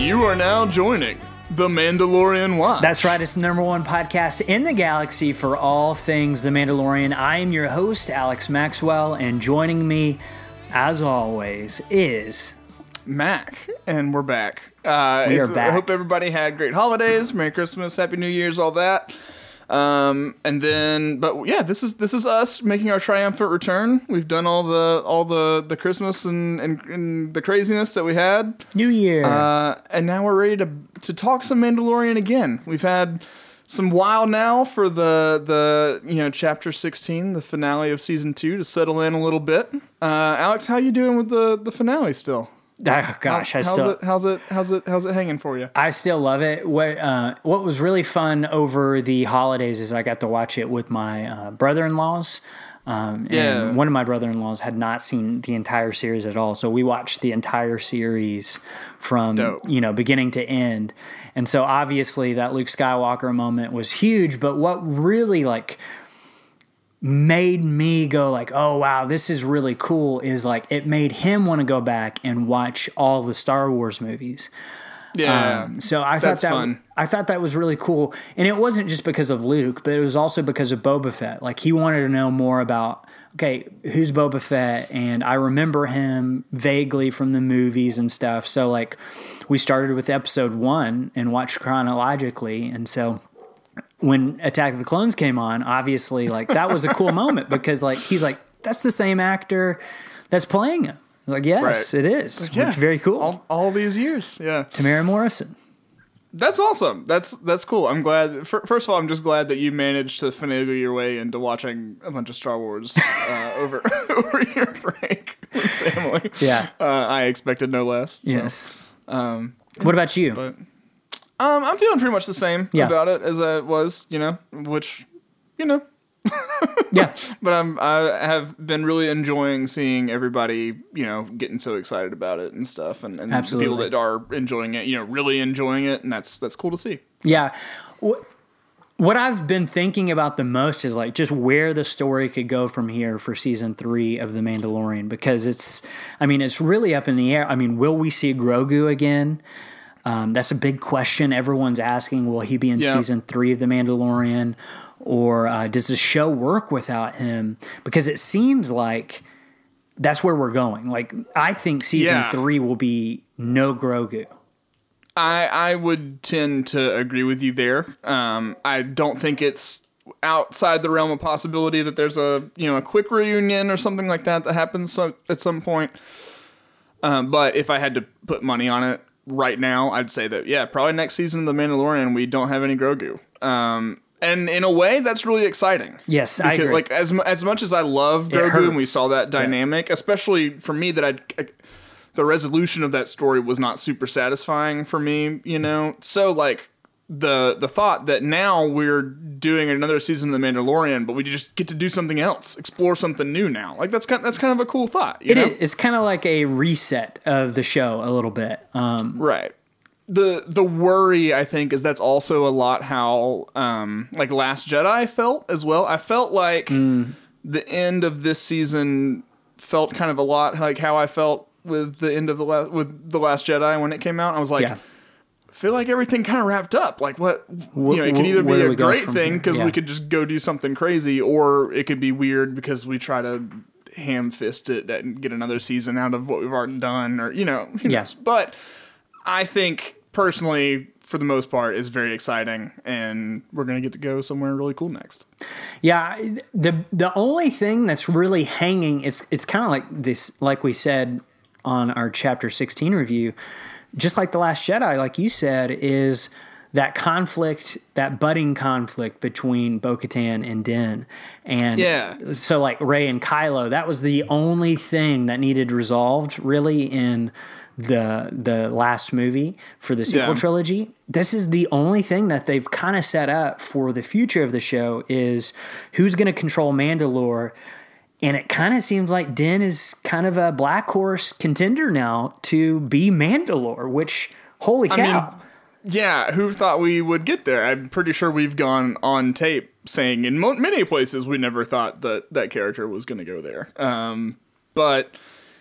You are now joining The Mandalorian Watch. That's right, it's the number one podcast in the galaxy for all things The Mandalorian. I am your host, Alex Maxwell, and joining me, as always, is... Mac, and we're back. We are back. I hope everybody had great holidays, Merry Christmas, Happy New Year's, all that. This is us making our triumphant return. We've done all the Christmas and the craziness that we had. New Year. And now we're ready to talk some Mandalorian again. We've had some while now for the chapter 16, the finale of season 2, to settle in a little bit. Alex, how you doing with the finale still? Oh gosh, how's it hanging for you? I still love it. What was really fun over the holidays is I got to watch it with my brother-in-laws. And one of my brother-in-laws had not seen the entire series at all, so we watched the entire series from beginning to end. And so obviously that Luke Skywalker moment was huge, but what really made me go oh wow, this is really cool is it made him want to go back and watch all the Star Wars movies. So I thought that was really cool, and it wasn't just because of Luke, but it was also because of Boba Fett. He wanted to know more about who's Boba Fett, and I remember him vaguely from the movies and stuff. So we started with episode 1 and watched chronologically, and so when Attack of the Clones came on, obviously, that was a cool moment because, he's that's the same actor that's playing him. Yes, right. It is. Yeah. Very cool. All these years, yeah. Tamara Morrison. That's awesome. That's cool. I'm glad. First of all, I'm just glad that you managed to finagle your way into watching a bunch of Star Wars over your break with family. Yeah. I expected no less. So. Yes. What about you? But, I'm feeling pretty much the same about it as I was, Yeah. But I have been really enjoying seeing everybody, getting so excited about it and stuff, and the people that are enjoying it, really enjoying it, and that's cool to see. Yeah. What I've been thinking about the most is just where the story could go from here for season 3 of The Mandalorian, because it's really up in the air. Will we see Grogu again? That's a big question everyone's asking. Will he be in season 3 of The Mandalorian? Or does the show work without him? Because it seems like that's where we're going. I think season 3 will be no Grogu. I would tend to agree with you there. I don't think it's outside the realm of possibility that there's a quick reunion or something like that happens at some point. But if I had to put money on it right now, I'd say that probably next season of The Mandalorian we don't have any Grogu. And in a way, that's really exciting. Yes, because, I agree. As much as I love Grogu, and we saw that dynamic, especially for me, that the resolution of that story was not super satisfying for me. So the thought that now we're doing another season of The Mandalorian, but we just get to do something else, explore something new now. That's kind of a cool thought. It's kind of like a reset of the show a little bit. Right. The worry, I think, is that's also a lot how Last Jedi felt as well. I felt like the end of this season felt kind of a lot like how I felt with the end of the Last Jedi when it came out. I was I feel like everything kind of wrapped up. What it could either be a great thing because we could just go do something crazy, or it could be weird because we try to ham-fist it and get another season out of what we've already done, or who knows. But I think personally, for the most part, is very exciting, and we're going to get to go somewhere really cool next. Yeah, the only thing that's really hanging, it's kind of like this, like we said on our Chapter 16 review, just like The Last Jedi, like you said, is that conflict, that budding conflict between Bo-Katan and Din. And so Rey and Kylo, that was the only thing that needed resolved, really, in the last movie for the sequel trilogy. This is the only thing that they've kind of set up for the future of the show is who's going to control Mandalore. And it kind of seems like Din is kind of a black horse contender now to be Mandalore, which, holy cow. Who thought we would get there? I'm pretty sure we've gone on tape saying in many places we never thought that character was going to go there. But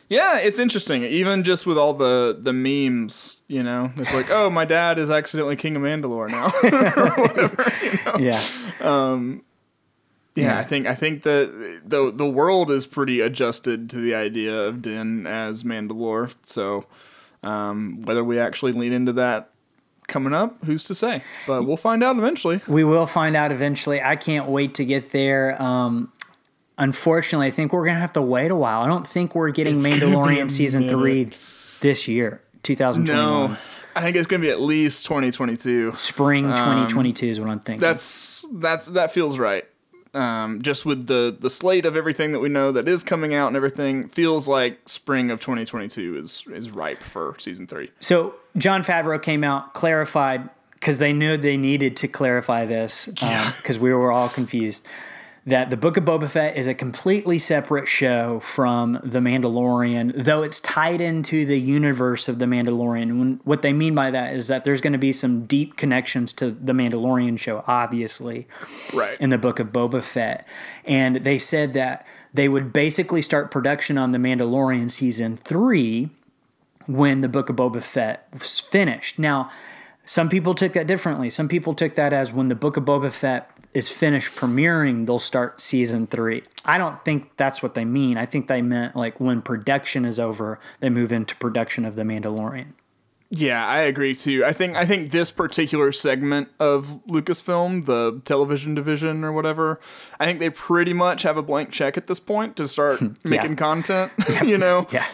Yeah, it's interesting. Even just with all the memes, you know, it's like, oh, my dad is accidentally King of Mandalore now, or whatever. You know? Yeah, I think that the world is pretty adjusted to the idea of Din as Mandalore. So whether we actually lean into that coming up, who's to say? But we'll find out eventually. We will find out eventually. I can't wait to get there. Unfortunately, I think we're going to have to wait a while. I don't think we're getting Mandalorian Season 3 this year, 2021. No, I think it's going to be at least 2022. Spring 2022 is what I'm thinking. That feels right. Just with the slate of everything that we know that is coming out and everything, feels like spring of 2022 is ripe for Season 3. So Jon Favreau came out, clarified, because they knew they needed to clarify this, because we were all confused, that the Book of Boba Fett is a completely separate show from The Mandalorian, though it's tied into the universe of The Mandalorian. What they mean by that is that there's going to be some deep connections to The Mandalorian show, obviously, right, in the Book of Boba Fett. And they said that they would basically start production on The Mandalorian Season 3 when the Book of Boba Fett was finished. Now, some people took that differently. Some people took that as when the Book of Boba Fett is finished premiering, they'll start Season 3. I don't think that's what they mean. I think they meant like when production is over, they move into production of The Mandalorian. Yeah, I agree too. I think this particular segment of Lucasfilm, the television division or whatever, I think they pretty much have a blank check at this point to start making content, you know? Yeah.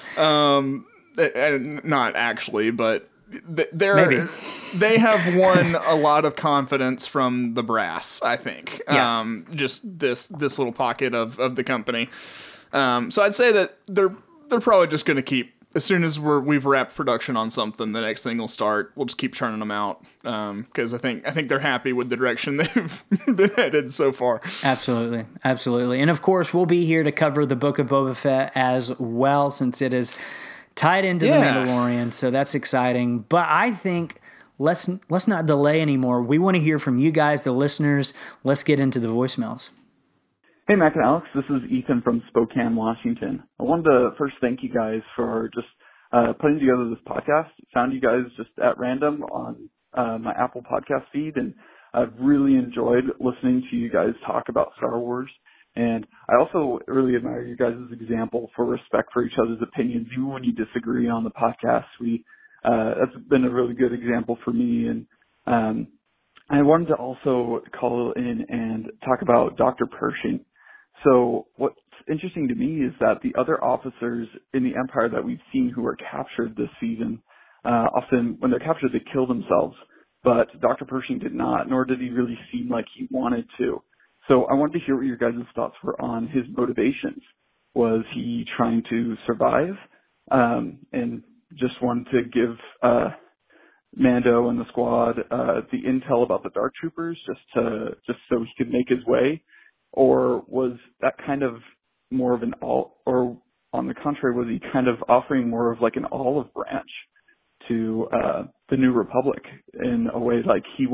Not actually, but they have won a lot of confidence from the brass, I think. Yeah. Just this little pocket of the company. So I'd say that they're probably just going to keep, as soon as we've wrapped production on something, the next thing will start. We'll just keep churning them out because I think they're happy with the direction they've been headed so far. Absolutely, absolutely, and of course we'll be here to cover the Book of Boba Fett as well, since it is tied into The Mandalorian, so that's exciting. But I think let's not delay anymore. We want to hear from you guys, the listeners. Let's get into the voicemails. Hey, Mac and Alex. This is Ethan from Spokane, Washington. I wanted to first thank you guys for just putting together this podcast. Found you guys just at random on my Apple podcast feed, and I've really enjoyed listening to you guys talk about Star Wars. And I also really admire you guys' example for respect for each other's opinions, even when you disagree on the podcast. That's been a really good example for me. And I wanted to also call in and talk about Dr. Pershing. So what's interesting to me is that the other officers in the Empire that we've seen who are captured this season, often when they're captured, they kill themselves. But Dr. Pershing did not, nor did he really seem like he wanted to. So I wanted to hear what your guys' thoughts were on his motivations. Was he trying to survive and just wanted to give Mando and the squad the intel about the Dark Troopers just so he could make his way? Or was that kind of more of or on the contrary, was he kind of offering more of like an olive branch to the New Republic in a way, like he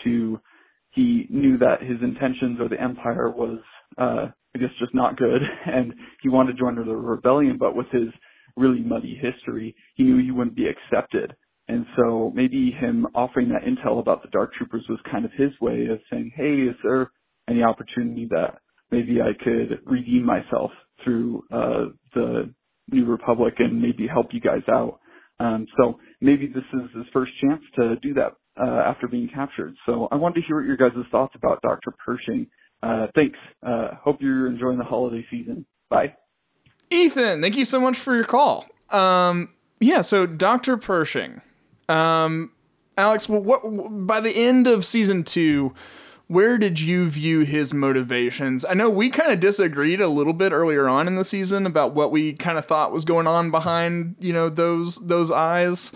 knew that his intentions or the Empire was, I guess, just not good, and he wanted to join the rebellion, but with his really muddy history, he knew he wouldn't be accepted. And so maybe him offering that intel about the Dark Troopers was kind of his way of saying, hey, is there any opportunity that maybe I could redeem myself through the New Republic and maybe help you guys out? So maybe this is his first chance to do that after being captured. So I wanted to hear what your guys' thoughts about Dr. Pershing. Thanks. Hope you're enjoying the holiday season. Bye. Ethan, thank you so much for your call. So Dr. Pershing. Alex, by the end of season 2, where did you view his motivations? I know we kind of disagreed a little bit earlier on in the season about what we kind of thought was going on behind, those eyes.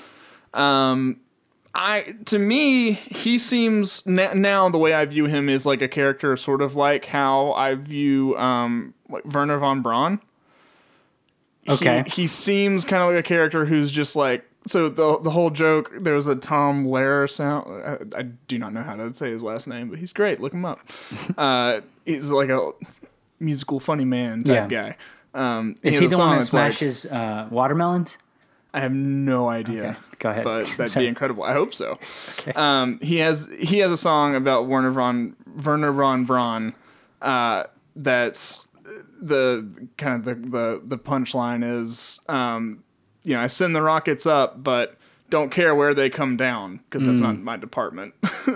To me, he seems now the way I view him is like a character, sort of like how I view like Werner von Braun. Okay, he seems kind of like a character who's just like, so the whole joke. There was a Tom Lehrer sound. I do not know how to say his last name, but he's great. Look him up. He's like a musical funny man type guy. Is he the one that smashes watermelons? I have no idea. Okay, go ahead. But that'd be incredible. I hope so. Okay. He has a song about Werner von Braun. That's the kind of the punchline is, I send the rockets up, but don't care where they come down because that's not my department.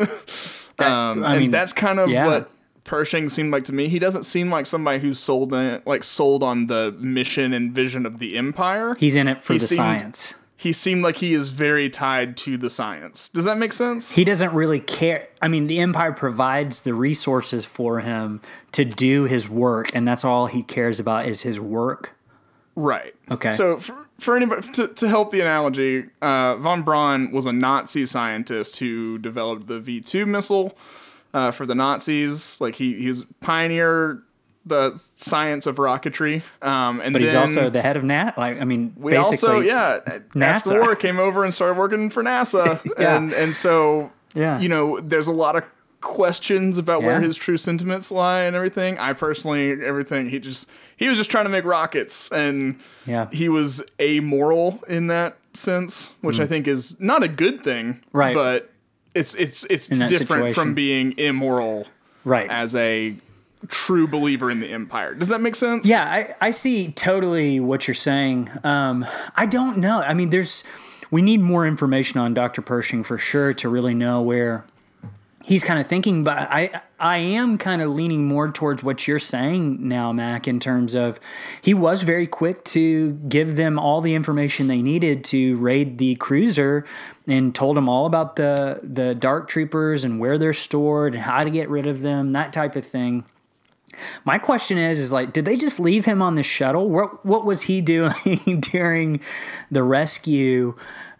And that's kind of what Pershing seemed like to me. He doesn't seem like somebody who's sold on the mission and vision of the Empire. He's in it for the science. He seemed like he is very tied to the science. Does that make sense? He doesn't really care. I mean, the Empire provides the resources for him to do his work, and that's all he cares about is his work. Right. Okay. So for anybody to help the analogy, von Braun was a Nazi scientist who developed the V2 missile for the Nazis. Like he was pioneer the science of rocketry. But he's also the head of NASA. Basically, NASA. After the war, came over and started working for NASA. and so there's a lot of questions about where his true sentiments lie and everything. I personally, he was just trying to make rockets, and he was amoral in that sense, which I think is not a good thing, right? But it's different from being immoral, right? As a true believer in the Empire. Does that make sense? Yeah, I see totally what you're saying. I don't know. I mean, we need more information on Dr. Pershing for sure to really know where he's kind of thinking, but I am kind of leaning more towards what you're saying now, Mac, in terms of he was very quick to give them all the information they needed to raid the cruiser and told them all about the Dark Troopers and where they're stored and how to get rid of them, that type of thing. My question is like, did they just leave him on the shuttle? What was he doing during the rescue?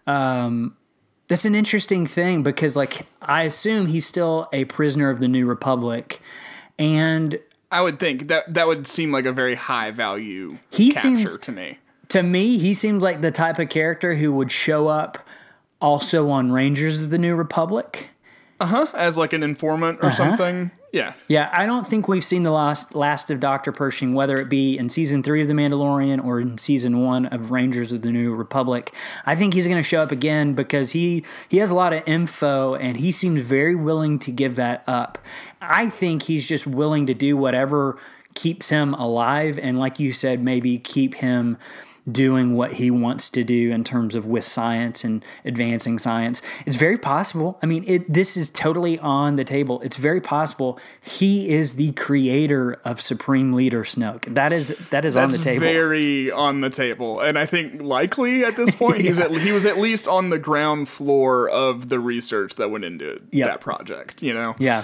That's an interesting thing because, like, I assume he's still a prisoner of the New Republic, and I would think that would seem like a very high value capture to me. To me, he seems like the type of character who would show up also on Rangers of the New Republic. As like an informant or something. Yeah. Yeah, I don't think we've seen the last of Dr. Pershing, whether it be in Season 3 of The Mandalorian or in Season 1 of Rangers of the New Republic. I think he's going to show up again because he has a lot of info and he seems very willing to give that up. I think he's just willing to do whatever keeps him alive and, like you said, maybe keep him doing what he wants to do in terms of with science and advancing science. It's very possible. I mean, this is totally on the table. It's very possible he is the creator of Supreme Leader Snoke. That's on the table. Very on the table. And I think likely at this point, he was at least on the ground floor of the research that went into that project, you know? Yeah.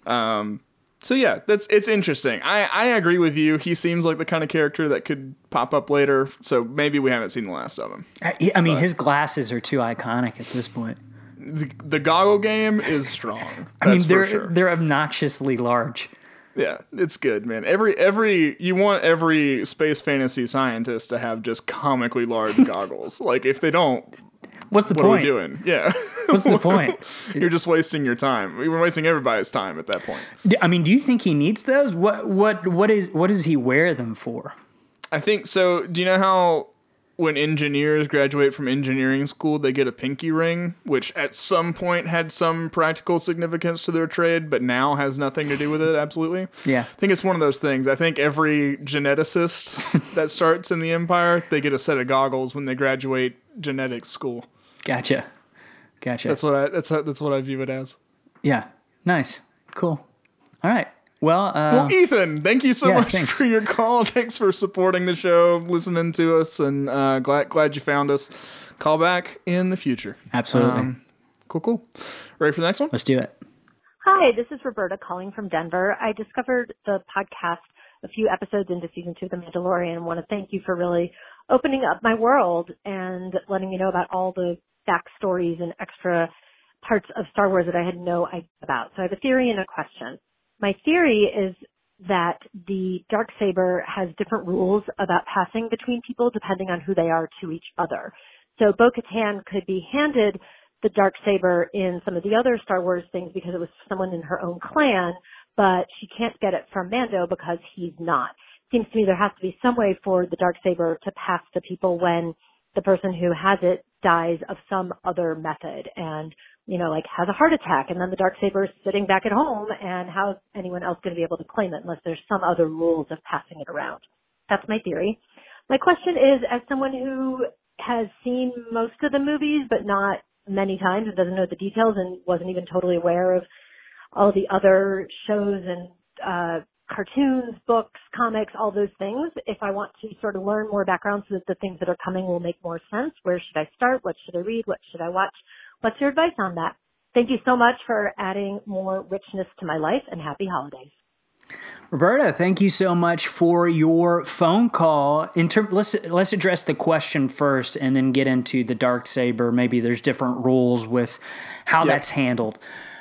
So yeah, it's interesting. I agree with you. He seems like the kind of character that could pop up later. So maybe we haven't seen the last of him. I mean, his glasses are too iconic at this point. The goggle game is strong. They're obnoxiously large. Yeah, it's good, man. You want every space fantasy scientist to have just comically large goggles. Like if they don't, what's the point? What are we doing? Yeah. What's the point? You're just wasting your time. We were wasting everybody's time at that point. I mean, do you think he needs those? What does he wear them for? I think so. Do you know how when engineers graduate from engineering school, they get a pinky ring, which at some point had some practical significance to their trade, but now has nothing to do with it, absolutely? Yeah. I think it's one of those things. I think every geneticist that starts in the Empire, they get a set of goggles when they graduate genetics school. Gotcha. That's what I view it as. Yeah. Nice. Cool. All right. Well, Ethan, thank you so much thanks for your call. Thanks for supporting the show, listening to us, and glad you found us. Call back in the future. Absolutely. Cool. Ready for the next one? Let's do it. Hi, this is Roberta calling from Denver. I discovered the podcast a few episodes into Season 2 of The Mandalorian and want to thank you for really opening up my world and letting me know about all the backstories and extra parts of Star Wars that I had no idea about. So I have a theory and a question. My theory is that the Darksaber has different rules about passing between people depending on who they are to each other. So Bo-Katan could be handed the Darksaber in some of the other Star Wars things because it was someone in her own clan, but she can't get it from Mando because he's not. seems to me there has to be some way for the Darksaber to pass to people when the person who has it dies of some other method and, like has a heart attack, and then the Darksaber is sitting back at home, and how's anyone else going to be able to claim it unless there's some other rules of passing it around? That's my theory. My question is, as someone who has seen most of the movies, but not many times, and doesn't know the details and wasn't even totally aware of all the other shows and cartoons, books, comics, all those things, if I want to sort of learn more background so that the things that are coming will make more sense, where should I start? What should I read? What should I watch? What's your advice on that? Thank you so much for adding more richness to my life, and happy holidays. Roberta, thank you so much for your phone call. Let's address the question first and then get into the Darksaber. Maybe there's different rules with how that's handled.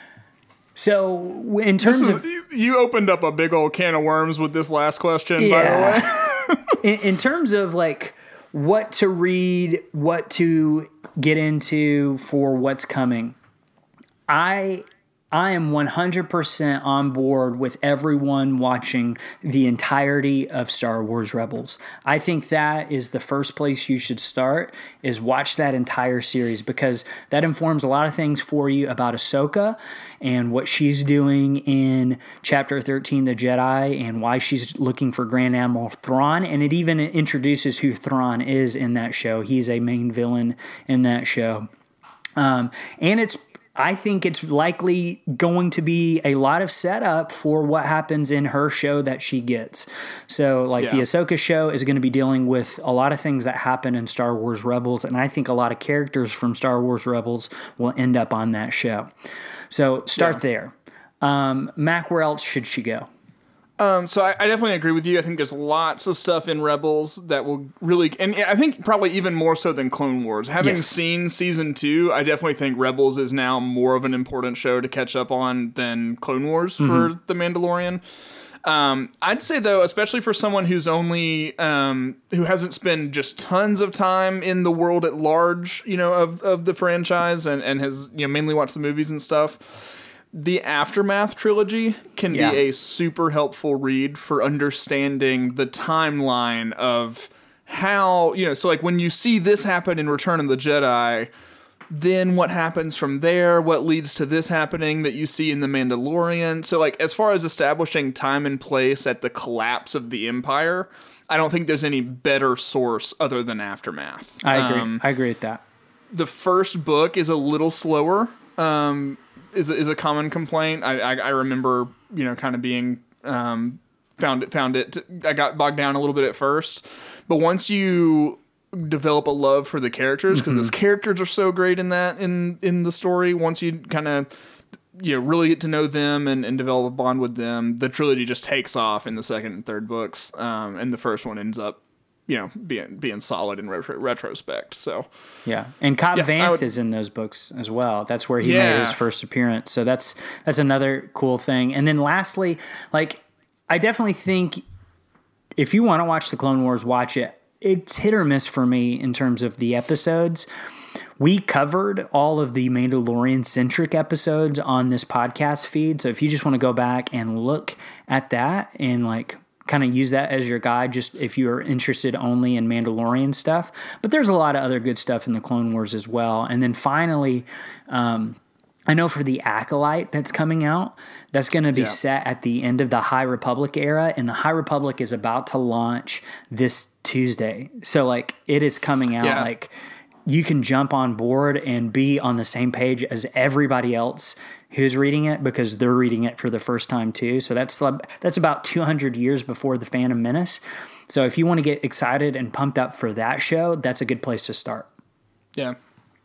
So in terms of... You opened up a big old can of worms with this last question, by the way. in terms of like what to read, what to get into for what's coming, I am 100% on board with everyone watching the entirety of Star Wars Rebels. I think that is the first place you should start, is watch that entire series, because that informs a lot of things for you about Ahsoka and what she's doing in Chapter 13, The Jedi, and why she's looking for Grand Admiral Thrawn. And it even introduces who Thrawn is in that show. He's a main villain in that show. I think it's likely going to be a lot of setup for what happens in her show that she gets. So, the Ahsoka show is going to be dealing with a lot of things that happen in Star Wars Rebels, and I think a lot of characters from Star Wars Rebels will end up on that show. So, start there. Mac, where else should she go? So I definitely agree with you. I think there's lots of stuff in Rebels that will really, and I think probably even more so than Clone Wars. Having seen season 2, I definitely think Rebels is now more of an important show to catch up on than Clone Wars for The Mandalorian. I'd say though, especially for someone who's only, who hasn't spent just tons of time in the world at large, of the franchise and has, mainly watched the movies and stuff, the Aftermath trilogy can be a super helpful read for understanding the timeline of how, so like when you see this happen in Return of the Jedi, then what happens from there, what leads to this happening that you see in The Mandalorian. So like as far as establishing time and place at the collapse of the Empire, I don't think there's any better source other than Aftermath. I agree. I agree with that. The first book is a little slower. Is a common complaint. I remember, kind of being, found it. I got bogged down a little bit at first, but once you develop a love for the characters, because those characters are so great in the story, once you kind of, really get to know them and develop a bond with them, the trilogy just takes off in the second and third books. And the first one ends up, being solid in retrospect. So yeah, and Cobb Vanth is in those books as well. That's where he made his first appearance. So that's another cool thing. And then lastly, I definitely think if you want to watch the Clone Wars, watch it. It's hit or miss for me in terms of the episodes. We covered all of the Mandalorian-centric episodes on this podcast feed. So if you just want to go back and look at that and kind of use that as your guide, just if you're interested only in Mandalorian stuff. But there's a lot of other good stuff in the Clone Wars as well. And then finally, I know for the Acolyte that's coming out, that's going to be set at the end of the High Republic era, and the High Republic is about to launch this Tuesday. So it is coming out you can jump on board and be on the same page as everybody else who's reading it, because they're reading it for the first time too. So that's about 200 years before The Phantom Menace. So if you want to get excited and pumped up for that show, that's a good place to start. Yeah.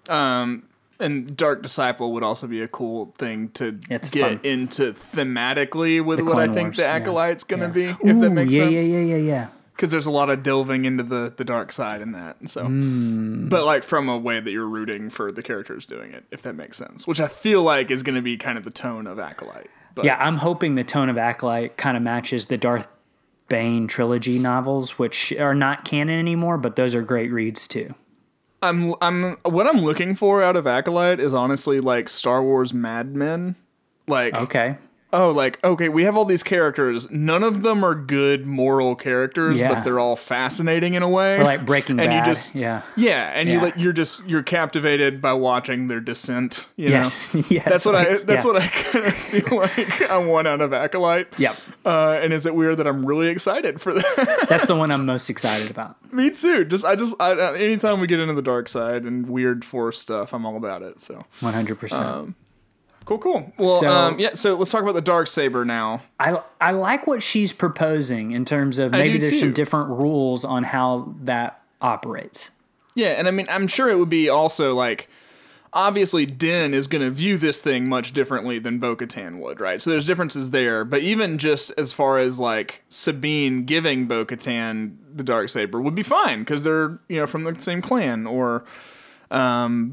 And Dark Disciple would also be a cool thing to get into thematically with what I think the Acolyte's going to be, if that makes sense. Yeah. Because there's a lot of delving into the dark side in that. So, but from a way that you're rooting for the characters doing it, if that makes sense. Which I feel like is going to be kind of the tone of Acolyte. But, yeah, I'm hoping the tone of Acolyte kind of matches the Darth Bane trilogy novels, which are not canon anymore, but those are great reads too. What I'm looking for out of Acolyte is honestly Star Wars Mad Men. Okay. oh, like, okay, we have all these characters. None of them are good moral characters, but they're all fascinating in a way. Or like Breaking Bad. You just, yeah, and you're captivated by watching their descent. You yes, know? yeah, that's what I kind of feel like I want out of Acolyte. Yep. And is it weird that I'm really excited for that? That's the one I'm most excited about. Me too. I anytime we get into the dark side and weird Force stuff, I'm all about it. So 100%. Cool. Well, so let's talk about the Darksaber now. I like what she's proposing in terms of maybe there's some different rules on how that operates. Yeah, and I mean, I'm sure it would be also like, obviously Din is going to view this thing much differently than Bo-Katan would, right? So there's differences there, but even just as far as like Sabine giving Bo-Katan the Darksaber would be fine because they're, from the same clan, or, other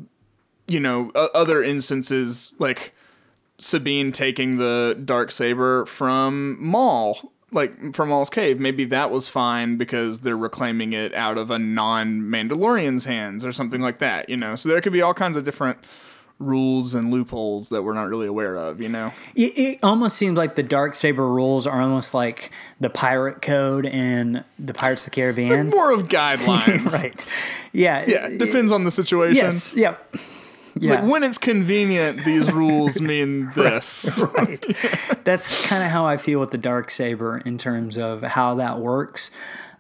instances like Sabine taking the Darksaber from Maul, like from Maul's cave. Maybe that was fine because they're reclaiming it out of a non-Mandalorian's hands or something like that, So there could be all kinds of different rules and loopholes that we're not really aware of, It almost seems like the Darksaber rules are almost like the pirate code in the Pirates of the Caribbean. They're more of guidelines. Right. Yeah. Yeah, it depends on the situation. Yes. Yep. It's like when it's convenient, these rules mean this. Right. That's kind of how I feel with the Darksaber in terms of how that works.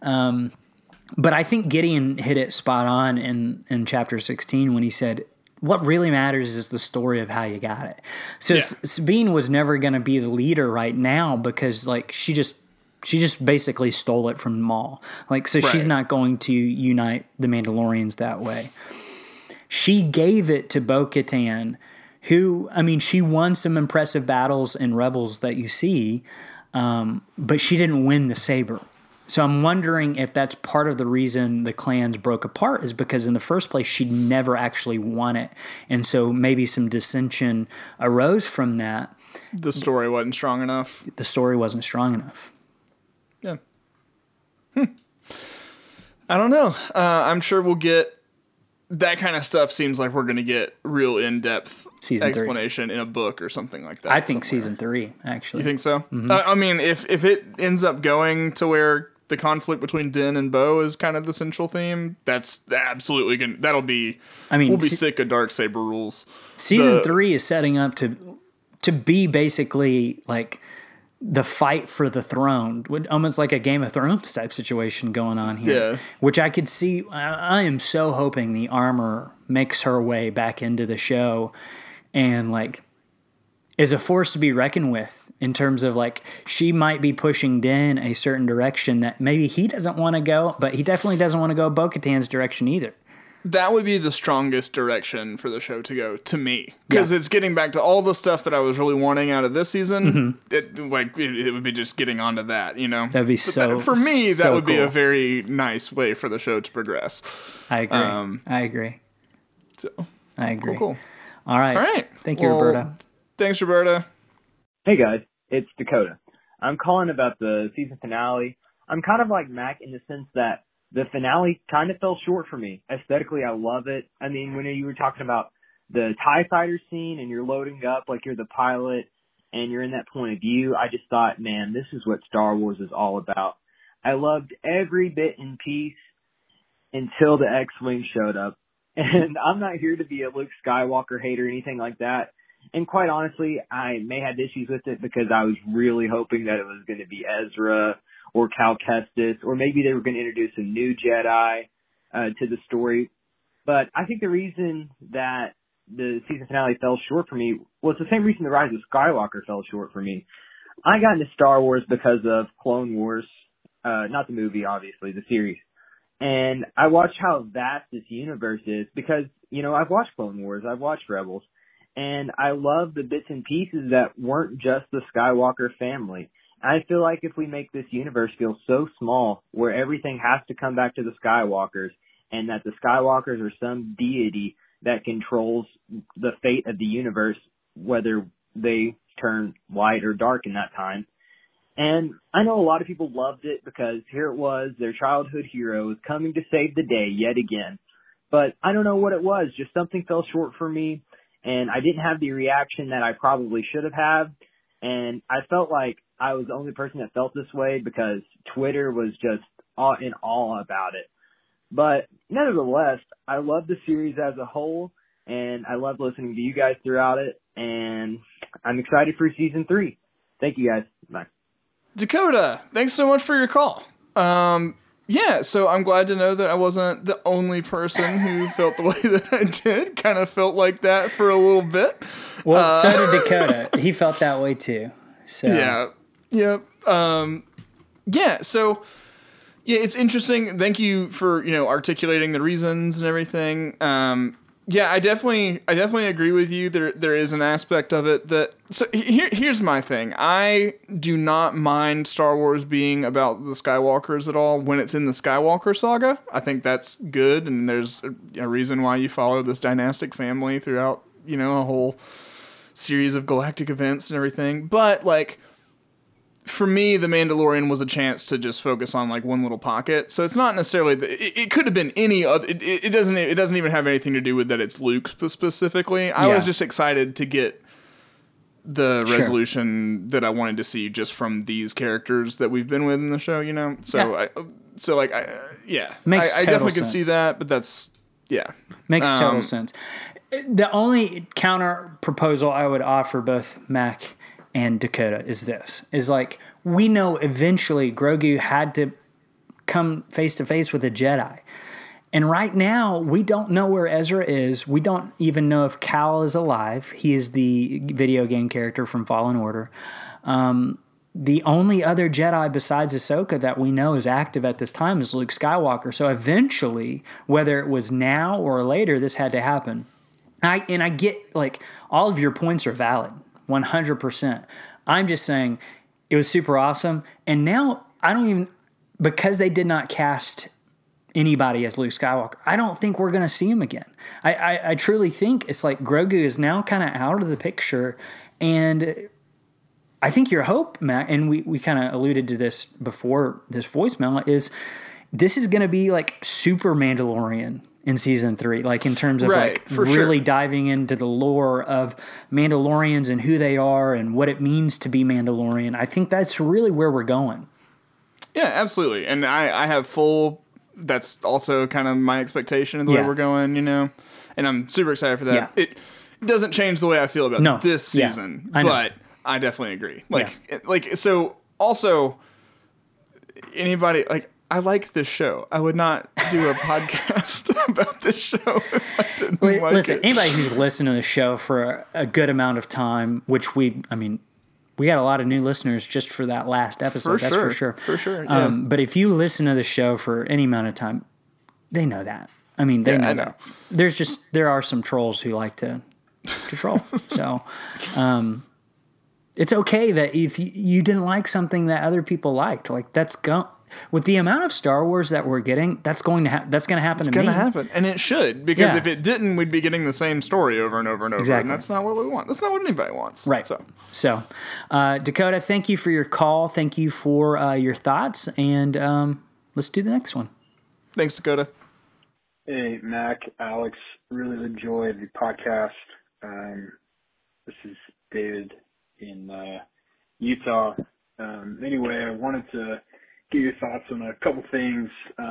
But I think Gideon hit it spot on in chapter 16 when he said, what really matters is the story of how you got it. So Sabine was never going to be the leader right now because like she just basically stole it from Maul. Like, so she's not going to unite the Mandalorians that way. She gave it to Bo-Katan, who, I mean, she won some impressive battles in Rebels that you see, but she didn't win the saber. So I'm wondering if that's part of the reason the clans broke apart is because in the first place, she never actually won it. And so maybe some dissension arose from that. The story wasn't strong enough. The story wasn't strong enough. Yeah. I don't know. I'm sure we'll get that kind of stuff. Seems like we're going to get real in-depth explanation in a book or something like that. I think season 3, actually. You think so? Mm-hmm. I mean, if it ends up going to where the conflict between Din and Bo is kind of the central theme, that's absolutely going to... we'll be sick of Darksaber rules. Season 3 is setting up to be basically like the fight for the throne, almost like a Game of Thrones type situation going on here. Yeah. Which I could see. I am so hoping the armor makes her way back into the show and like is a force to be reckoned with in terms of like she might be pushing Din a certain direction that maybe he doesn't want to go, but he definitely doesn't want to go Bo-Katan's direction either. That would be the strongest direction for the show to go, to me. Because it's getting back to all the stuff that I was really wanting out of this season. Mm-hmm. It would be just getting onto that, That'd be for me, that would be a very nice way for the show to progress. I agree. I agree. So, I agree. Cool. All right. Thank you, Roberta. Thanks, Roberta. Hey, guys. It's Dakota. I'm calling about the season finale. I'm kind of like Mac in the sense that the finale kind of fell short for me. Aesthetically, I love it. I mean, when you were talking about the TIE fighter scene and you're loading up like you're the pilot and you're in that point of view, I just thought, man, this is what Star Wars is all about. I loved every bit and piece until the X-Wing showed up. And I'm not here to be a Luke Skywalker hater or anything like that. And quite honestly, I may have issues with it because I was really hoping that it was going to be Ezra or Cal Kestis, or maybe they were going to introduce a new Jedi to the story. But I think the reason that the season finale fell short for me was the same reason the Rise of Skywalker fell short for me. I got into Star Wars because of Clone Wars, not the movie, obviously, the series. And I watched how vast this universe is because, I've watched Clone Wars, I've watched Rebels, and I love the bits and pieces that weren't just the Skywalker family. I feel like if we make this universe feel so small where everything has to come back to the Skywalkers and that the Skywalkers are some deity that controls the fate of the universe, whether they turn light or dark in that time. And I know a lot of people loved it because here it was, their childhood hero was coming to save the day yet again. But I don't know what it was. Just something fell short for me, and I didn't have the reaction that I probably should have had. And I felt like I was the only person that felt this way because Twitter was just in awe about it. But nevertheless, I love the series as a whole, and I love listening to you guys throughout it, and I'm excited for season 3. Thank you guys. Bye. Dakota, thanks so much for your call. Yeah, so I'm glad to know that I wasn't the only person who felt the way that I did. Kind of felt like that for a little bit. Well, so did Dakota. He felt that way too. So yeah, yep. Yeah, so yeah, it's interesting. Thank you for articulating the reasons and everything. Yeah, I definitely agree with you. There is an aspect of it that. So here's my thing. I do not mind Star Wars being about the Skywalkers at all when it's in the Skywalker saga. I think that's good, and there's a reason why you follow this dynastic family throughout a whole series of galactic events and everything. But like, for me, The Mandalorian was a chance to just focus on like one little pocket. So it's not necessarily it could have been any other. It doesn't even have anything to do with that it's Luke specifically. I was just excited to get the resolution that I wanted to see just from these characters that we've been with in the show. So I definitely can see that. But that's makes total sense. The only counter proposal I would offer both Mac and Dakota is like, we know eventually Grogu had to come face to face with a Jedi. And right now, we don't know where Ezra is. We don't even know if Cal is alive. He is the video game character from Fallen Order. The only other Jedi besides Ahsoka that we know is active at this time is Luke Skywalker. So eventually, whether it was now or later, this had to happen. I get, like, all of your points are valid. 100%. I'm just saying it was super awesome. And now because they did not cast anybody as Luke Skywalker, I don't think we're going to see him again. I truly think it's like Grogu is now kind of out of the picture. And I think your hope, Matt, and we kind of alluded to this before this voicemail, is this is going to be like super Mandalorian in season 3, like in terms of really diving into the lore of Mandalorians and who they are and what it means to be Mandalorian. I think that's really where we're going. Yeah, absolutely. And I have that's also kind of my expectation of the way we're going, and I'm super excited for that. Yeah. It doesn't change the way I feel about this season, but I definitely agree. So also anybody I like this show. I would not do a podcast about this show if I didn't like it. Anybody who's listened to the show for a good amount of time, which we got a lot of new listeners just for that last episode. For sure. Yeah. But if you listen to the show for any amount of time, they know that. They know that. There are some trolls who like to troll. So, it's okay that if you didn't like something that other people liked, like with the amount of Star Wars that we're getting, that's going to happen to me. It's going to happen, and it should, because if it didn't, we'd be getting the same story over and over and over, and that's not what we want. That's not what anybody wants. Right. So Dakota, thank you for your call. Thank you for your thoughts, and let's do the next one. Thanks, Dakota. Hey, Mac, Alex, really enjoyed the podcast. This is David in Utah. Anyway, I wanted to get your thoughts on a couple things.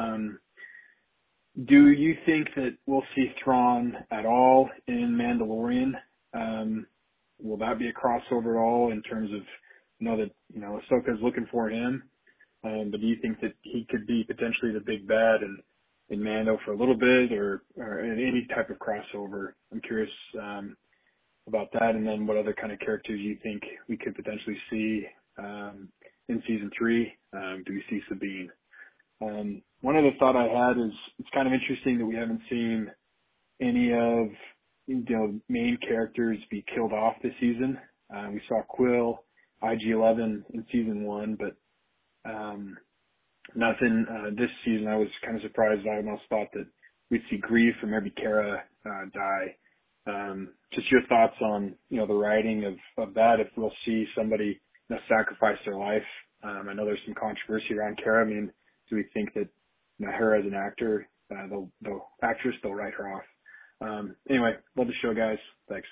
Do you think that we'll see Thrawn at all in Mandalorian? Will that be a crossover at all in terms of, Ahsoka's looking for him? But do you think that he could be potentially the big bad in Mando for a little bit, or any type of crossover? I'm curious about that, and then what other kind of characters you think we could potentially see in season 3. Do we see Sabine? One other thought I had is it's kind of interesting that we haven't seen any of main characters be killed off this season. We saw Quill, IG-11 in season 1, but nothing this season. I was kind of surprised. I almost thought that we'd see Grief or maybe Kara die. Just your thoughts on the writing of that. If we'll see somebody sacrifice their life. I know there's some controversy around Kara. Do we think that her as an actor, they'll write her off? Anyway, love the show, guys. Thanks.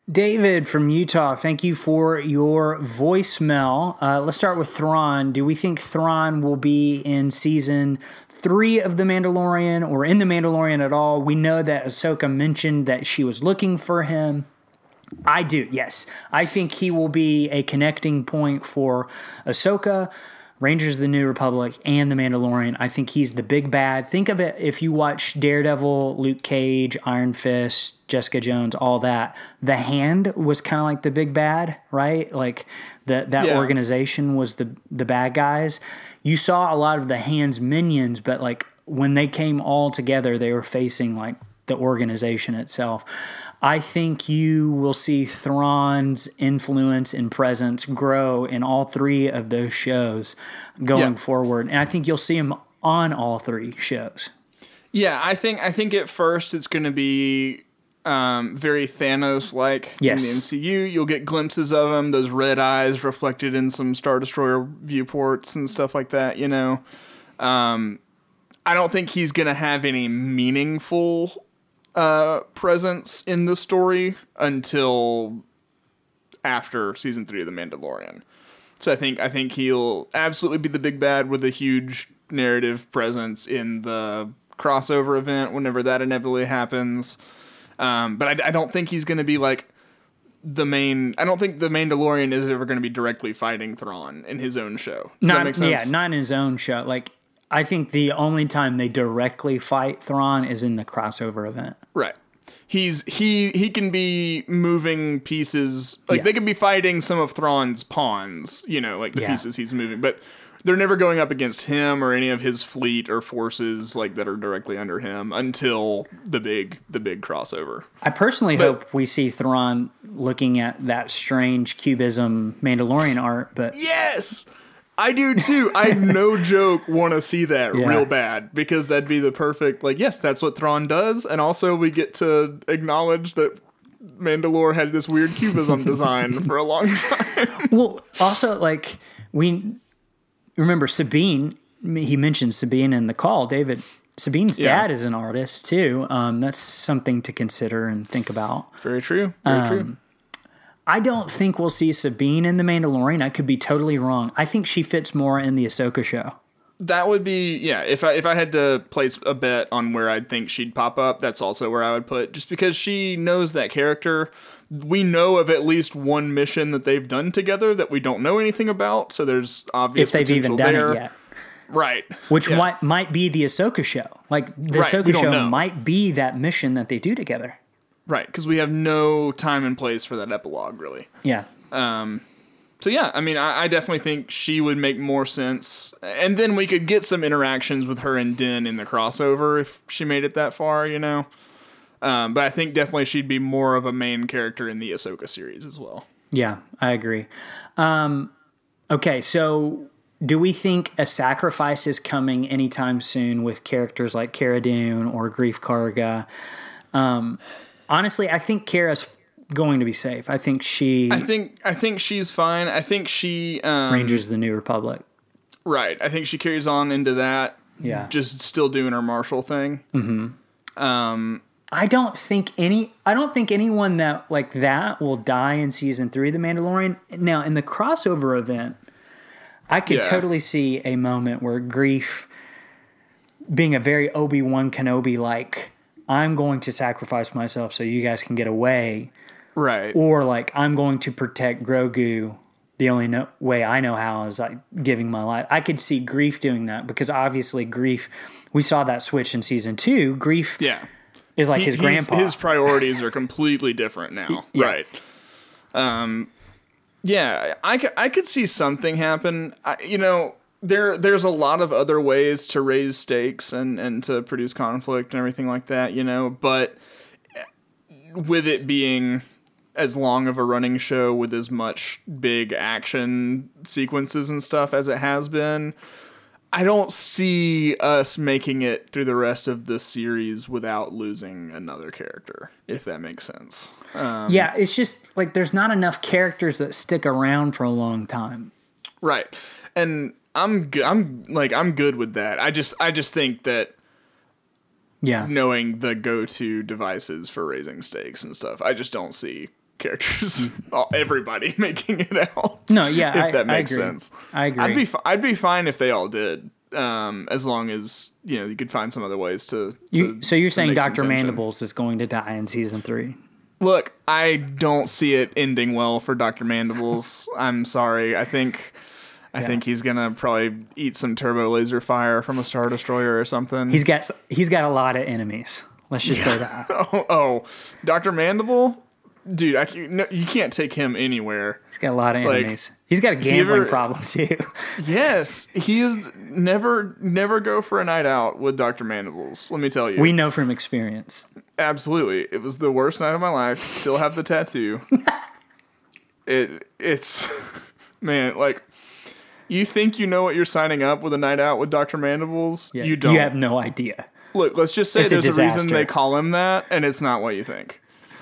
David from Utah, thank you for your voicemail. Let's start with Thrawn. Do we think Thrawn will be in season 3 of The Mandalorian or in The Mandalorian at all? We know that Ahsoka mentioned that she was looking for him. I do, yes. I think he will be a connecting point for Ahsoka, Rangers of the New Republic, and The Mandalorian. I think he's the big bad. Think of it if you watch Daredevil, Luke Cage, Iron Fist, Jessica Jones, all that. The Hand was kind of like the big bad, right? Like that organization was the bad guys. You saw a lot of the Hand's minions, but like when they came all together, they were facing like the organization itself. I think you will see Thrawn's influence and presence grow in all 3 of those shows going forward. And I think you'll see him on all 3 shows. Yeah, I think at first it's going to be very Thanos-like in the MCU. You'll get glimpses of him, those red eyes reflected in some Star Destroyer viewports and stuff like that, you know. I don't think he's going to have any meaningful presence in the story until after season 3 of The Mandalorian. So I think he'll absolutely be the big bad with a huge narrative presence in the crossover event whenever that inevitably happens. But I don't think he's going to be like the main. I don't think The Mandalorian is ever going to be directly fighting Thrawn in his own show. Does that make sense? Yeah, not in his own show. Like, I think the only time they directly fight Thrawn is in the crossover event. Right. He can be moving pieces. Like, they could be fighting some of Thrawn's pawns, you know, like the pieces he's moving. But they're never going up against him or any of his fleet or forces like that are directly under him until the big crossover. I personally hope we see Thrawn looking at that strange Cubism Mandalorian art. But yes! I do too. I no joke want to see that real bad because that'd be the perfect, like, yes, that's what Thrawn does. And also we get to acknowledge that Mandalore had this weird cubism design for a long time. Well, also, like, we remember Sabine, he mentioned Sabine in the call, David. Sabine's dad is an artist too. That's something to consider and think about. Very true. Very true. I don't think we'll see Sabine in The Mandalorian. I could be totally wrong. I think she fits more in the Ahsoka show. That would be, if I had to place a bet on where I'd think she'd pop up, that's also where I would put, just because she knows that character. We know of at least one mission that they've done together that we don't know anything about, so there's obvious potential there. If they've even done it yet. Right. Which might be the Ahsoka show. Like, the Ahsoka show might be that mission that they do together. Right, because we have no time and place for that epilogue, really. Yeah. So yeah, I mean, I definitely think she would make more sense. And then we could get some interactions with her and Din in the crossover if she made it that far, you know? But I think definitely she'd be more of a main character in the Ahsoka series as well. Yeah, I agree. Okay, so do we think a sacrifice is coming anytime soon with characters like Cara Dune or Greef Karga? Honestly, I think Kara's going to be safe. I think she's fine. I think she Rangers of the New Republic. Right. I think she carries on into that. Yeah. Just still doing her martial thing. Mm-hmm. I don't think anyone that like that will die in season 3 of The Mandalorian. Now, in the crossover event, I could totally see a moment where Greef, being a very Obi-Wan Kenobi like, I'm going to sacrifice myself so you guys can get away. Right. Or like, I'm going to protect Grogu. The only way I know how is like giving my life. I could see Greef doing that because obviously Greef, we saw that switch in season 2. Greef is like his grandpa. His priorities are completely different now. Right. I could see something happen. There's a lot of other ways to raise stakes and to produce conflict and everything like that, you know, but with it being as long of a running show with as much big action sequences and stuff as it has been, I don't see us making it through the rest of the series without losing another character, if that makes sense. It's just like there's not enough characters that stick around for a long time. Right. And I'm good with that. I just think that knowing the go-to devices for raising stakes and stuff, I just don't see characters, everybody making it out. No, yeah, if that makes agree. sense. I agree. I'd be fine if they all did, as long as you could find some other ways to. So you're saying make some Dr. tension. Mandibles is going to die in season 3? Look, I don't see it ending well for Dr. Mandibles. I'm sorry. I think he's gonna probably eat some turbo laser fire from a Star Destroyer or something. He's got a lot of enemies. Let's just say that. Oh, Dr. Mandible, dude, you can't take him anywhere. He's got a lot of enemies. He's got a gambling problem too. Yes, he is. Never go for a night out with Dr. Mandibles. Let me tell you. We know from experience. Absolutely, it was the worst night of my life. Still have the tattoo. It's man, like. You think you know what you're signing up with a night out with Dr. Mandibles? Yeah, you don't. You have no idea. Look, let's just say It's a there's a reason disaster. they call him that, and it's not what you think.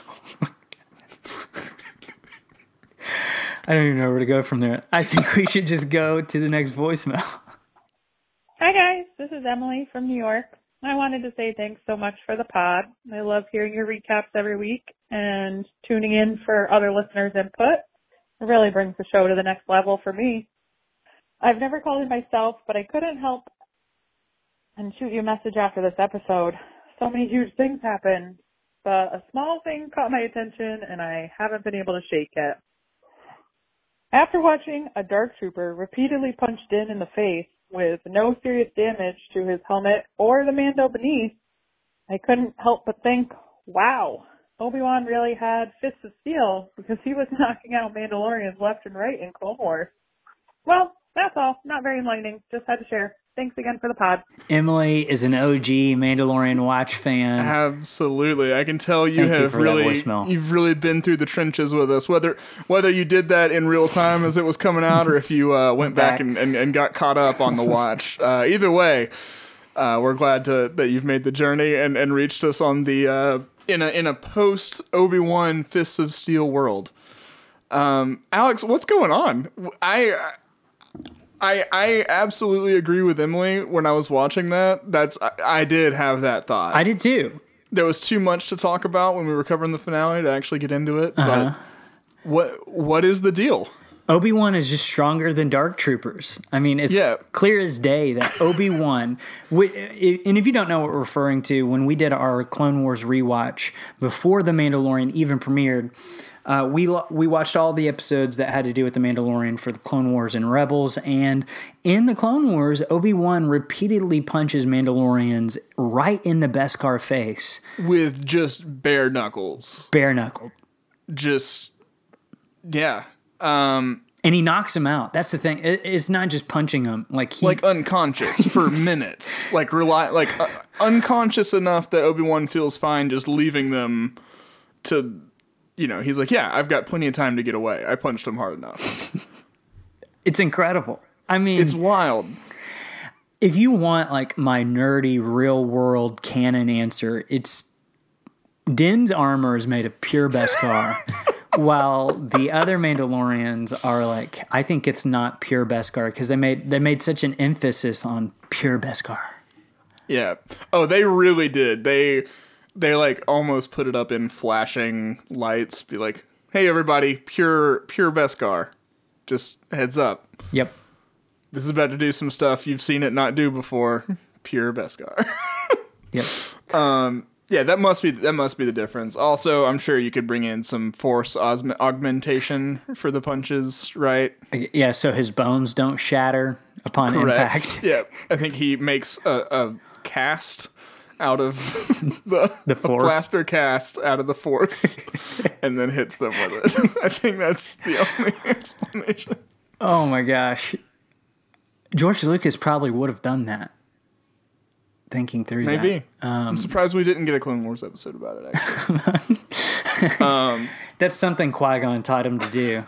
I don't even know where to go from there. I think we should just go to the next voicemail. Hi guys, this is Emily from New York. I wanted to say thanks so much for the pod. I love hearing your recaps every week and tuning in for other listeners' input. It really brings the show to the next level for me. I've never called in myself, but I couldn't help and shoot you a message after this episode. So many huge things happened, but a small thing caught my attention and I haven't been able to shake it. After watching a Dark Trooper repeatedly punched in the face with no serious damage to his helmet or the Mando beneath, I couldn't help but think, wow, Obi-Wan really had fists of steel because he was knocking out Mandalorians left and right in Clone Wars. Well, that's all. Not very enlightening. Just had to share. Thanks again for the pod. Emily is an OG Mandalorian watch fan. Absolutely, I can tell you Thank you have for that really, voicemail. you've really been through the trenches with us. Whether you did that in real time as it was coming out, or if you went back and got caught up on the watch. Either way, we're glad that you've made the journey and reached us on the in a post Obi-Wan Fists of Steel world. Alex, what's going on? I absolutely agree with Emily. When I was watching that, I did have that thought. I did too. There was too much to talk about when we were covering the finale to actually get into it. But what is the deal? Obi-Wan is just stronger than Dark Troopers. I mean, it's clear as day that Obi-Wan, and if you don't know what we're referring to, when we did our Clone Wars rewatch before The Mandalorian even premiered, we watched all the episodes that had to do with The Mandalorian for the Clone Wars and Rebels, and in the Clone Wars, Obi-Wan repeatedly punches Mandalorians right in the Beskar face. With just bare knuckles. Bare knuckled. Just, yeah. And he knocks him out. That's the thing. It's not just punching him. Like unconscious for minutes. Unconscious enough that Obi-Wan feels fine just leaving them to... he's like, yeah, I've got plenty of time to get away. I punched him hard enough. It's incredible. I mean... It's wild. If you want, my nerdy, real-world canon answer, it's... Din's armor is made of pure Beskar, while the other Mandalorians are I think it's not pure Beskar, because they made such an emphasis on pure Beskar. Yeah. Oh, they really did. They almost put it up in flashing lights. Be like, hey everybody, pure Beskar. Just heads up. Yep. This is about to do some stuff you've seen it not do before. Pure Beskar. Yep. Yeah, that must be the difference. Also, I'm sure you could bring in some force augmentation for the punches, right? Yeah, so his bones don't shatter upon impact. Yeah, I think he makes a cast out of the Force. plaster cast out of the Force and then hits them with it. I think that's the only explanation. Oh my gosh. George Lucas probably would have done that. Thinking through Maybe. that. I'm surprised we didn't get a Clone Wars episode about it, actually. That's something Qui-Gon taught him to do.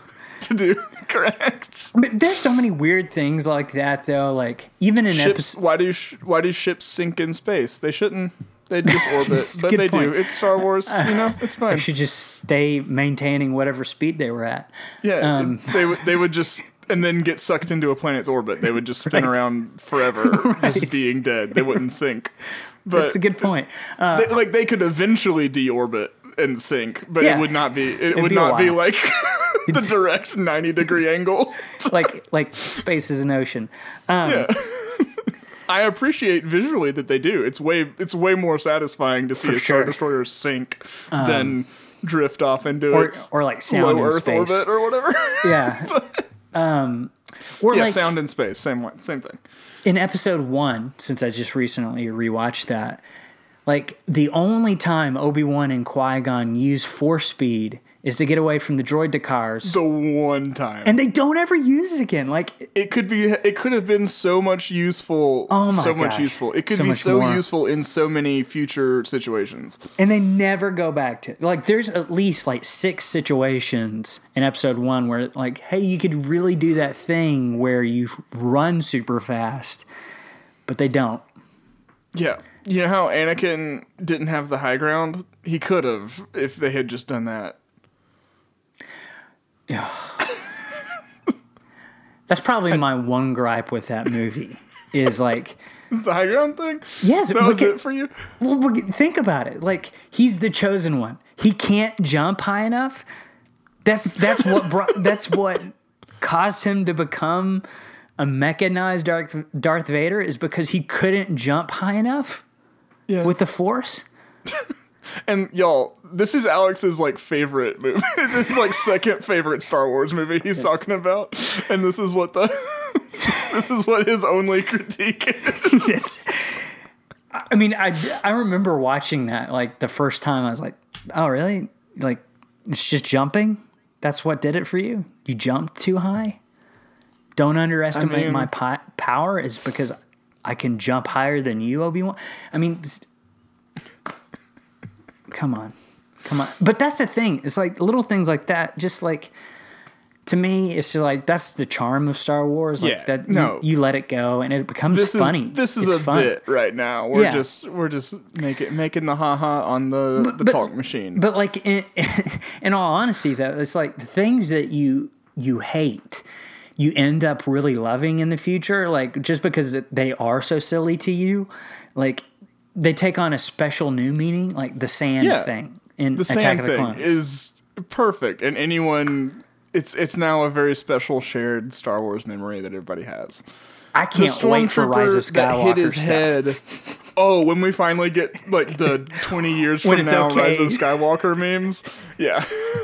Correct. But there's so many weird things like that, though. Even in ships, episode... why do ships sink in space? They shouldn't. They just orbit, but they point. do. It's Star Wars. It's fine. They should just stay maintaining whatever speed they were at. Yeah, they would just... And then get sucked into a planet's orbit. They would just spin around forever, just being dead. They wouldn't sink. But that's a good point. they could eventually deorbit and sync, but Yeah. it would not be. It would be a not be while. like the direct 90-degree angle. like space is an ocean. Yeah. I appreciate visually that they do. It's way more satisfying to see a Star sure. Destroyer sink than drift off into Or its like sound low in Earth space. orbit or whatever. Yeah. Or Yeah, like sound in space, same thing. in episode 1, since I just recently rewatched that, like the only time Obi-Wan and Qui-Gon use force speed is to get away from the droidicars. The one time. And they don't ever use it again. Like, it could have been so much useful. Oh my much gosh. useful. It could So be much so more. useful in so many future situations. and they never go back to it. Like, there's at least like 6 situations in episode 1 where, like, hey, you could really do that thing where you run super fast, but they don't. Yeah. You know how Anakin didn't have the high ground? He could have if they had just done that. That's probably my one gripe with that movie is like, Is the high ground thing? yes, That was look at- it for you? Well, think about it. Like, he's the chosen one. He can't jump high enough. That's what caused him to become a mechanized Darth Vader, is because he couldn't jump high enough Yeah. with the Force. And y'all, this is Alex's like favorite movie. This is like second favorite Star Wars movie he's talking about, and this is what this is what his only critique is. I mean, I remember watching that like the first time. I was like, oh, really? Like, it's just jumping? That's what did it for you? You jumped too high? Don't underestimate my power is because I can jump higher than you, Obi-Wan. I mean, come on. But that's the thing. It's like little things like that. Just like, to me, it's just like, that's the charm of Star Wars. Like, Yeah, that no. you let it go and it becomes funny. This is It's a fun. bit right now. We're Yeah. just making the haha on the talk machine. But like, in all honesty, though, it's like the things that you hate, you end up really loving in the future. Like, just because they are so silly to you, like they take on a special new meaning. Like the sand thing in the Attack sand of the thing Clones is perfect, and anyone. It's now a very special shared Star Wars memory that everybody has. I can't wait for Rise of Stormtrooper that Skywalker hit his stuff. head. Oh, when we finally get like the 20 years When from it's now okay. Rise of Skywalker memes. Yeah.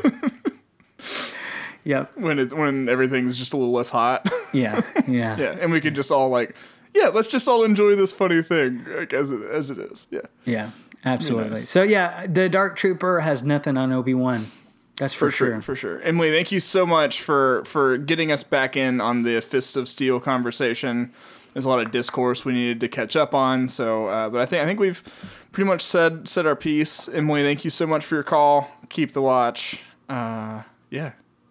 Yep. when everything's just a little less hot. Yeah. Yeah, and we can just all like, yeah, let's just all enjoy this funny thing like, as it is. Yeah. Yeah. Absolutely. Nice. So yeah, the Dark Trooper has nothing on Obi-Wan. That's for sure. For sure. Emily, thank you so much for getting us back in on the Fists of Steel conversation. There's a lot of discourse we needed to catch up on. So, but I think we've pretty much said our piece. Emily, thank you so much for your call. Keep the watch. Yeah.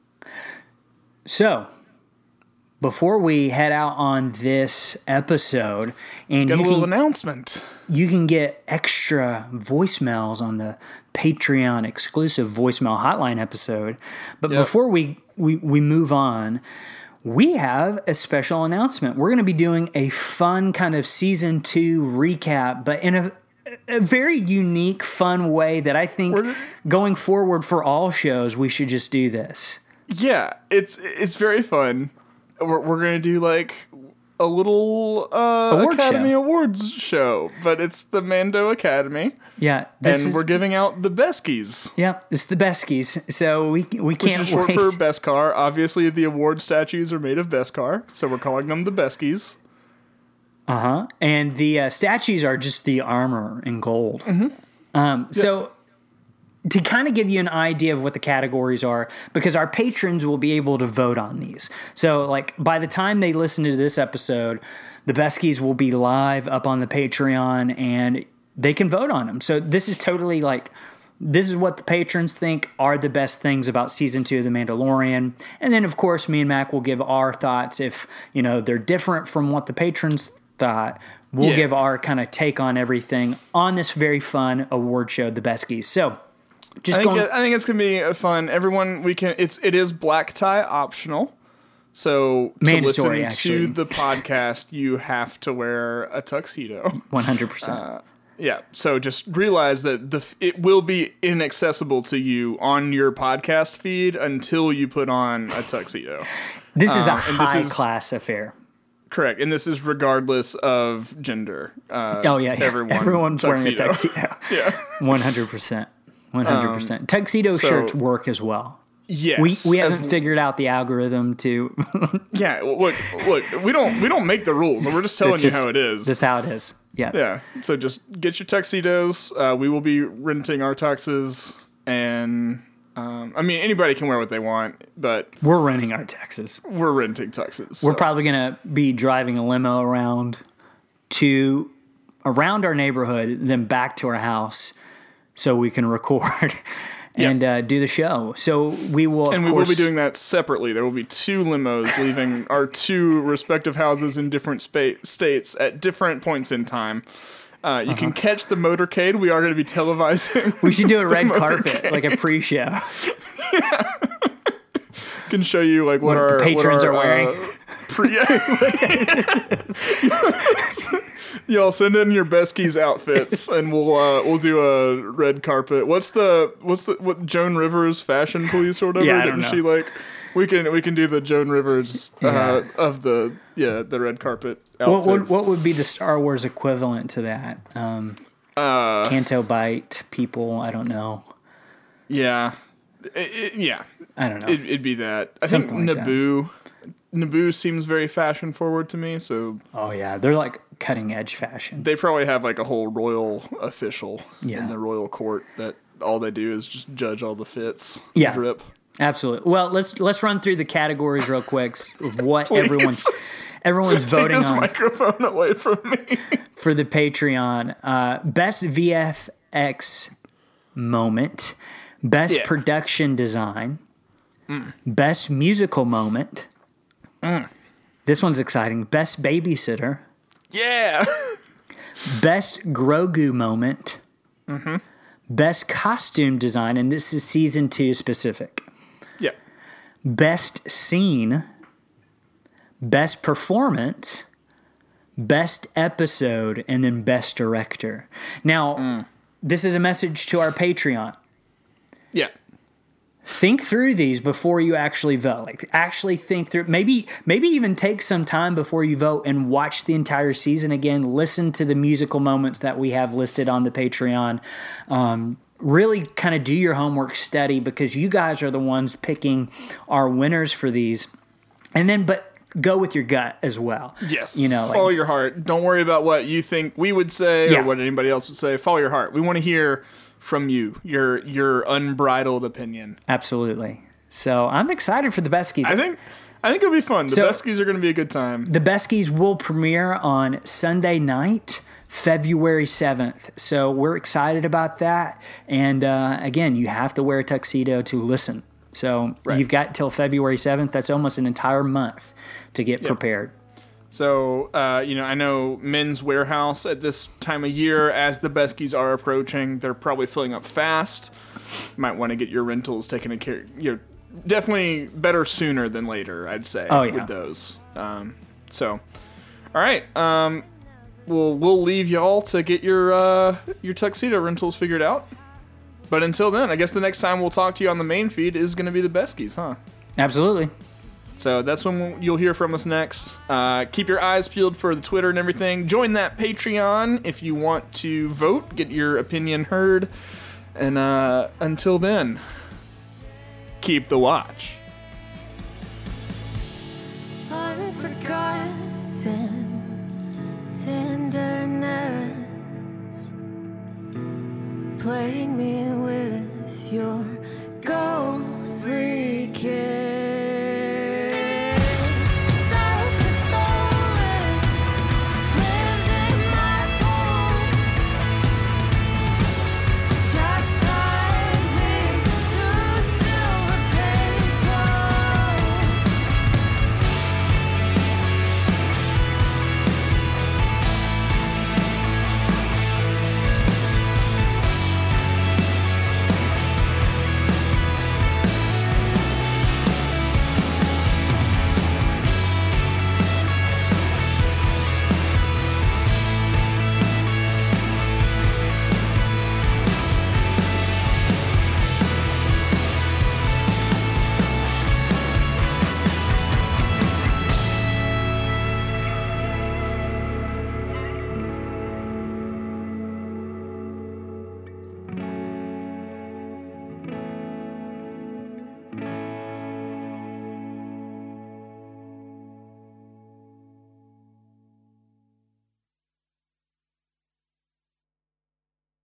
So, before we head out on this episode, and Got a you little can, announcement. you can get extra voicemails on the Patreon exclusive voicemail hotline episode. But before we move on, we have a special announcement. We're going to be doing a fun kind of season 2 recap, but in a very unique, fun way that I think going forward for all shows, we should just do this. Yeah, it's very fun. We're gonna do like a little Academy show. Awards show, but it's the Mando Academy, Yeah, and we're giving out the Beskies. Yeah, it's the Beskies. So we Which can't is short wait. for Beskar. Obviously, the award statues are made of Beskar, so we're calling them the Beskies. And the statues are just the armor in gold. So to kind of give you an idea of what the categories are, because our patrons will be able to vote on these. So like by the time they listen to this episode, the Beskies will be live up on the Patreon and they can vote on them. So this is totally like, this is what the patrons think are the best things about season 2 of The Mandalorian. And then of course me and Mac will give our thoughts. If, they're different from what the patrons thought, we'll give our kind of take on everything on this very fun award show, the Beskies. So I think it's gonna be a fun. Everyone, it is black tie optional. So Mandatory, to listen actually. to the podcast, you have to wear a tuxedo. 100%. Yeah, so just realize that it will be inaccessible to you on your podcast feed until you put on a tuxedo. This is a high-class affair. Correct, and this is regardless of gender. Everyone's wearing a tuxedo. Yeah, 100%. 100%. Tuxedo shirts work as well. Yes, we haven't figured out the algorithm to. Yeah, look, we don't make the rules. We're just telling you how it is. That's how it is. Yeah. Yeah. So just get your tuxedos. We will be renting our tuxes, and I mean anybody can wear what they want, but we're renting our tuxes. We're renting tuxes. We're probably gonna be driving a limo around our neighborhood, then back to our house, so we can record. And do the show. So we will, we will be doing that separately. There will be 2 limos leaving our 2 respective houses in different states at different points in time. You can catch the motorcade. We are going to be televising. We should do a red carpet, like a pre-show. Yeah. Can show you like what our patrons are wearing. Y'all send in your Beskies outfits, and we'll do a red carpet. What's what Joan Rivers fashion police or whatever? Yeah, I don't know. She like we can do the Joan Rivers of the red carpet outfits. What would be the Star Wars equivalent to that? Canto Bite people. I don't know. Yeah, I don't know. It'd be that. I Something think like Naboo. Naboo seems very fashion forward to me. So. Oh yeah, they're like cutting edge fashion. They probably have like a whole royal official in the royal court that all they do is just judge all the fits. Yeah. Drip. Absolutely. Well, let's run through the categories real quick of what everyone's voting this on. Microphone away from me. For the Patreon. Best VFX moment, best production design, best musical moment. This one's exciting. Best babysitter. Yeah. Best Grogu moment. Best costume design, and this is season 2 specific. Yeah. Best scene. Best performance. Best episode, and then best director. Now, this is a message to our Patreon. Yeah. Think through these before you actually vote. Like, actually think through. Maybe even take some time before you vote and watch the entire season again. Listen to the musical moments that we have listed on the Patreon. Really kind of do your homework, study, because you guys are the ones picking our winners for these. And then, but go with your gut as well. Yes. Follow your heart. Don't worry about what you think we would say or what anybody else would say. Follow your heart. We want to hear from you, your unbridled opinion. Absolutely. So I'm excited for the Beskies. I think it'll be fun. The Beskies are going to be a good time. The Beskies will premiere on Sunday night, February 7th. So we're excited about that. And again, you have to wear a tuxedo to listen. So you've got till February 7th. That's almost an entire month to get prepared. So, I know Men's Warehouse at this time of year, as the Beskies are approaching, they're probably filling up fast. You might want to get your rentals taken care of. Definitely better sooner than later, I'd say, with those. All right. We'll leave y'all to get your tuxedo rentals figured out. But until then, I guess the next time we'll talk to you on the main feed is going to be the Beskies, huh? Absolutely. So that's when you'll hear from us next. Keep your eyes peeled for the Twitter and everything. Join that Patreon if you want to vote, get your opinion heard. And until then, keep the watch. Unforgotten tenderness, play me with your